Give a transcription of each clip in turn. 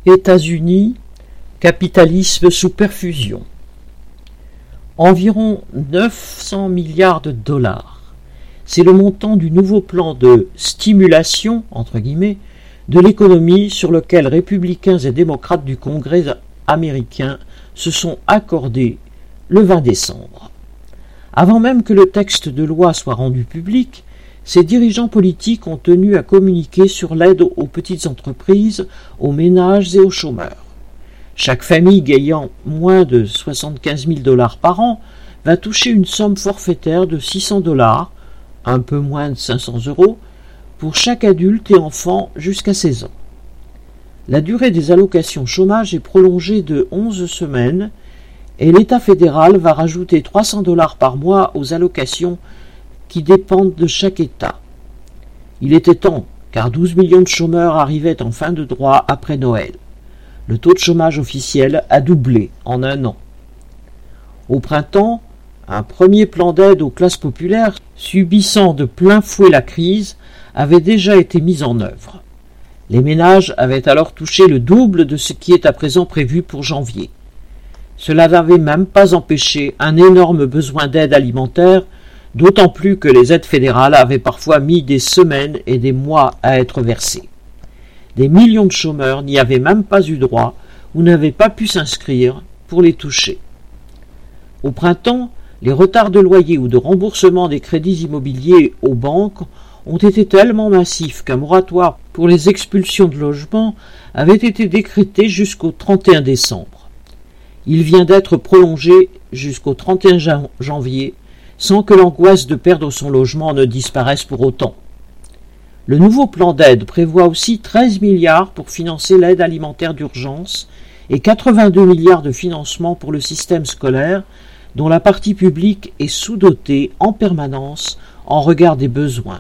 États-Unis, capitalisme sous perfusion. Environ 900 milliards de dollars. C'est le montant du nouveau plan de « stimulation » entre guillemets, de l'économie sur lequel républicains et démocrates du Congrès américain se sont accordés le 20 décembre. Avant même que le texte de loi soit rendu public, ces dirigeants politiques ont tenu à communiquer sur l'aide aux petites entreprises, aux ménages et aux chômeurs. Chaque famille gagnant moins de 75 000 dollars par an va toucher une somme forfaitaire de 600 dollars, un peu moins de 500 euros, pour chaque adulte et enfant jusqu'à 16 ans. La durée des allocations chômage est prolongée de 11 semaines et l'État fédéral va rajouter 300 dollars par mois aux allocations qui dépendent de chaque État. Il était temps, car 12 millions de chômeurs arrivaient en fin de droit après Noël. Le taux de chômage officiel a doublé en un an. Au printemps, un premier plan d'aide aux classes populaires, subissant de plein fouet la crise, avait déjà été mis en œuvre. Les ménages avaient alors touché le double de ce qui est à présent prévu pour janvier. Cela n'avait même pas empêché un énorme besoin d'aide alimentaire, d'autant plus que les aides fédérales avaient parfois mis des semaines et des mois à être versées. Des millions de chômeurs n'y avaient même pas eu droit ou n'avaient pas pu s'inscrire pour les toucher. Au printemps, les retards de loyer ou de remboursement des crédits immobiliers aux banques ont été tellement massifs qu'un moratoire pour les expulsions de logements avait été décrété jusqu'au 31 décembre. Il vient d'être prolongé jusqu'au 31 janvier, sans que l'angoisse de perdre son logement ne disparaisse pour autant. Le nouveau plan d'aide prévoit aussi 13 milliards pour financer l'aide alimentaire d'urgence et 82 milliards de financement pour le système scolaire, dont la partie publique est sous-dotée en permanence en regard des besoins.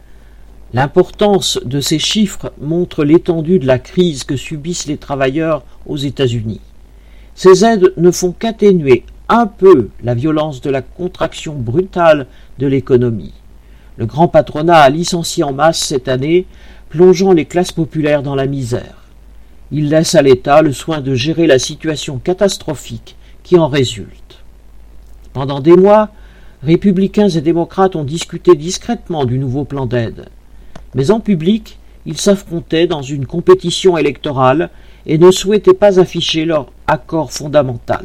L'importance de ces chiffres montre l'étendue de la crise que subissent les travailleurs aux États-Unis. Ces aides ne font qu'atténuer un peu la violence de la contraction brutale de l'économie. Le grand patronat a licencié en masse cette année, plongeant les classes populaires dans la misère. Il laisse à l'État le soin de gérer la situation catastrophique qui en résulte. Pendant des mois, républicains et démocrates ont discuté discrètement du nouveau plan d'aide. Mais en public, ils s'affrontaient dans une compétition électorale et ne souhaitaient pas afficher leur accord fondamental.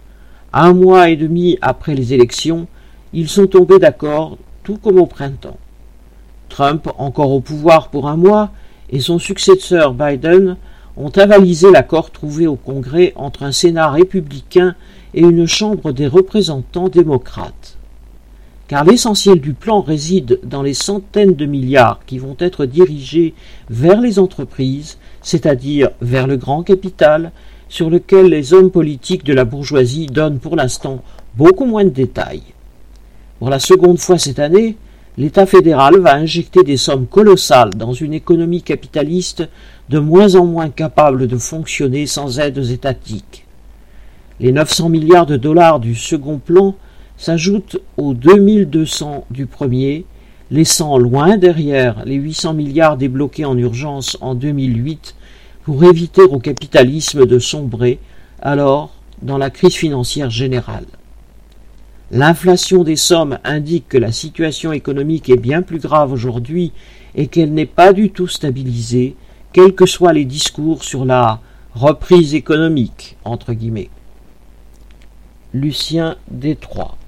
1 mois et demi après les élections, ils sont tombés d'accord, tout comme au printemps. Trump, encore au pouvoir pour 1 mois, et son successeur Biden ont avalisé l'accord trouvé au Congrès entre un Sénat républicain et une Chambre des représentants démocrates. Car l'essentiel du plan réside dans les centaines de milliards qui vont être dirigés vers les entreprises, c'est-à-dire vers le grand capital, sur lequel les hommes politiques de la bourgeoisie donnent pour l'instant beaucoup moins de détails. Pour la seconde fois cette année, l'État fédéral va injecter des sommes colossales dans une économie capitaliste de moins en moins capable de fonctionner sans aides étatiques. Les 900 milliards de dollars du second plan s'ajoutent aux 2200 du premier, laissant loin derrière les 800 milliards débloqués en urgence en 2008 pour éviter au capitalisme de sombrer alors dans la crise financière générale. L'inflation des sommes indique que la situation économique est bien plus grave aujourd'hui et qu'elle n'est pas du tout stabilisée, quels que soient les discours sur la « reprise économique » entre guillemets. Lucien Détroit.